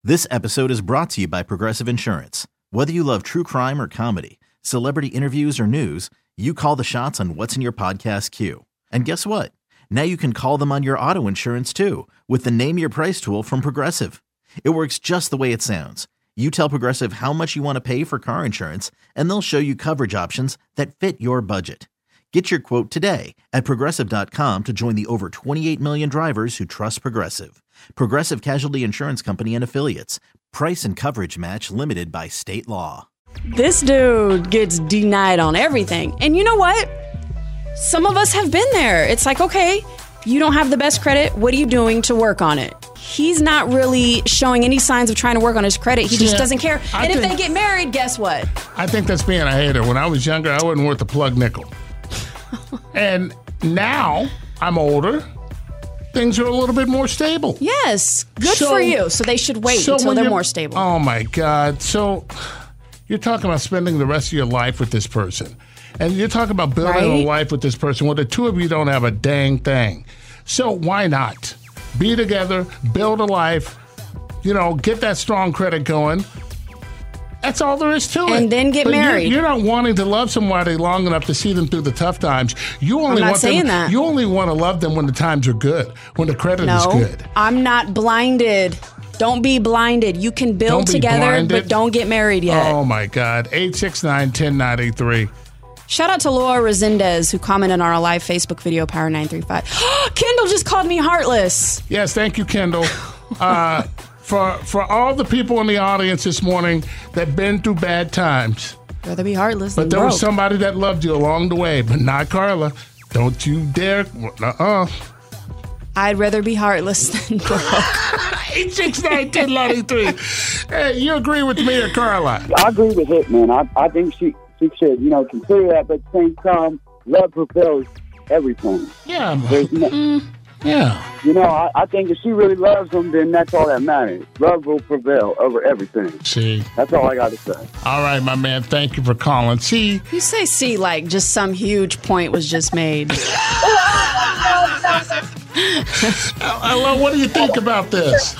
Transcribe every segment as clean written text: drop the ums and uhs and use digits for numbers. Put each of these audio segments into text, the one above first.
This episode is brought to you by Progressive Insurance. Whether you love true crime or comedy, celebrity interviews or news, you call the shots on what's in your podcast queue. And guess what? Now you can call them on your auto insurance too with the Name Your Price tool from Progressive. It works just the way it sounds. You tell Progressive how much you want to pay for car insurance, and they'll show you coverage options that fit your budget. Get your quote today at Progressive.com to join the over 28 million drivers who trust Progressive. Progressive Casualty Insurance Company and Affiliates. Price and coverage match limited by state law. This dude gets denied on everything. And you know what? Some of us have been there. It's like, okay, you don't have the best credit. What are you doing to work on it? He's not really showing any signs of trying to work on his credit. He just doesn't care. And if they get married, guess what? I think that's being a hater. When I was younger, I wasn't worth a plug nickel. And now I'm older. Things are a little bit more stable. Yes. Good for you. So they should wait until they're more stable. Oh, my God. So you're talking about spending the rest of your life with this person. And you're talking about building a life with this person. Well, the two of you don't have a dang thing. So why not? Be together, build a life, get that strong credit going. That's all there is to it. And then get married. You're not wanting to love somebody long enough to see them through the tough times. You only I'm not saying that. You only want to love them when the times are good, when the credit is good. I'm not blinded. Don't be blinded. You can build together, but don't get married yet. Oh, my God. 869-1093. Shout out to Laura Resendez, who commented on our live Facebook video, Power 935. Kendall just called me heartless. Yes, thank you, Kendall. For all the people in the audience this morning that been through bad times. Rather be heartless But than there broke. was somebody that loved you along the way, but not Carla. Don't you dare. I'd rather be heartless than broke. 869-1093. Hey, you agree with me or Carla? I agree with it, man. I think she should, consider that, but at the same time, love prevails everything. Yeah. Yeah. I think if she really loves him, then that's all that matters. Love will prevail over everything. See. That's all I got to say. All right, my man. Thank you for calling. See. You say like just some huge point was just made. Hello, what do you think about this?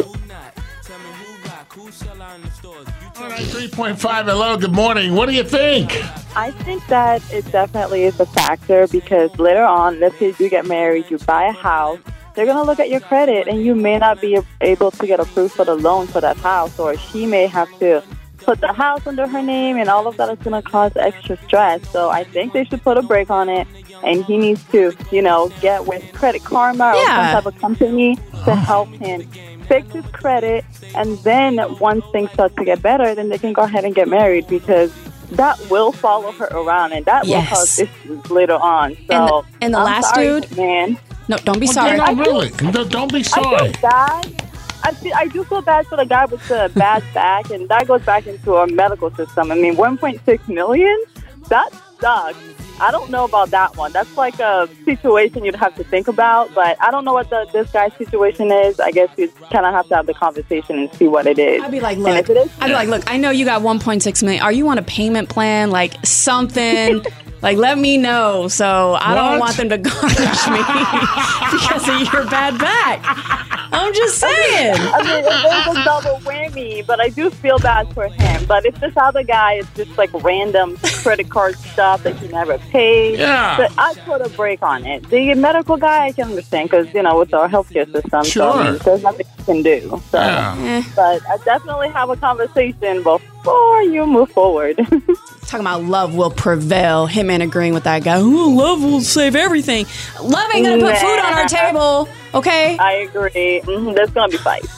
All right, 3.5. Hello, good morning. What do you think? I think that it definitely is a factor because later on, let's say you get married, you buy a house, they're going to look at your credit and you may not be able to get approved for the loan for that house, or she may have to put the house under her name, and all of that is going to cause extra stress. So I think they should put a break on it, and he needs to, get with Credit Karma or some type of company to help him fix his credit, and then once things start to get better, then they can go ahead and get married, because that will follow her around, and that will cause issues later on. So, and the last sorry, dude, man. No, don't be sorry. No, really. Don't be sorry. I feel bad. I do feel bad for the guy with the bad back, and that goes back into our medical system. I mean, 1.6 million? That sucks. I don't know about that one. That's like a situation you'd have to think about, but I don't know what this guy's situation is. I guess you kind of have to have the conversation and see what it is. I'd be like, look, I know you got 1.6 million. Are you on a payment plan? Like something? Like, let me know. So I don't want them to garnish me because of your bad back. I'm just saying. I mean, it's a double whammy, but I do feel bad for him. But if this other guy is just like random credit card stuff that he never paid, but I put a break on it. The medical guy, I can understand because, with our healthcare system, so there's nothing you can do. So, but I definitely have a conversation before you move forward. Talking about love will prevail. Hitman agreeing with that guy. Ooh, love will save everything. Love ain't gonna put food on our table, okay? I agree. There's gonna be fights.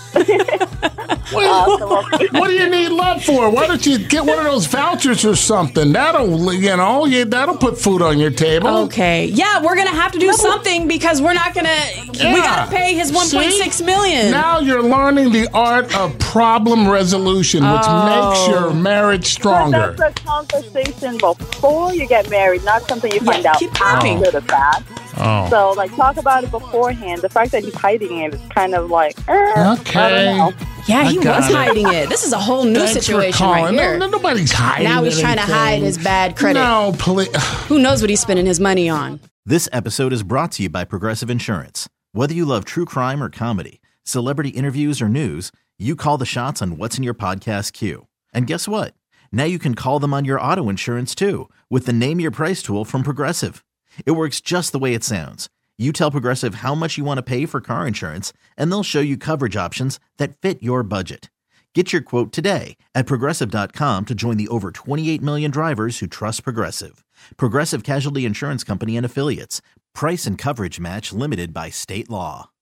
What do you need love for? Why don't you get one of those vouchers or something? That'll put food on your table. Okay. Yeah, we're gonna have to do something because we're not gonna. Yeah. We gotta pay his 1.6 million. Now you're learning the art of problem resolution, which makes your marriage stronger. But that's a conversation before you get married, not something you find out after the fact. So, talk about it beforehand. The fact that he's hiding it is kind of like, okay. I don't know. Yeah, he was hiding it. This is a whole new situation right here. No, nobody's hiding it. Now he's trying to hide his bad credit. No, please. Who knows what he's spending his money on? This episode is brought to you by Progressive Insurance. Whether you love true crime or comedy, celebrity interviews or news, You call the shots on what's in your podcast queue. And guess what? Now you can call them on your auto insurance too with the Name Your Price tool from Progressive. It works just the way it sounds. You tell Progressive how much you want to pay for car insurance, and they'll show you coverage options that fit your budget. Get your quote today at Progressive.com to join the over 28 million drivers who trust Progressive. Progressive Casualty Insurance Company and Affiliates. Price and coverage match limited by state law.